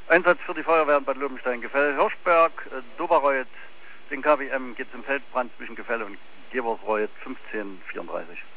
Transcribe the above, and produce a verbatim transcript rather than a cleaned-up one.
Einsatz für die Feuerwehr in Bad Lobenstein, Gefäll Hirschberg, äh, Doberreuth, den K W M geht zum Feldbrand zwischen Gefäll und Gebersreuth fünfzehn vierunddreißig.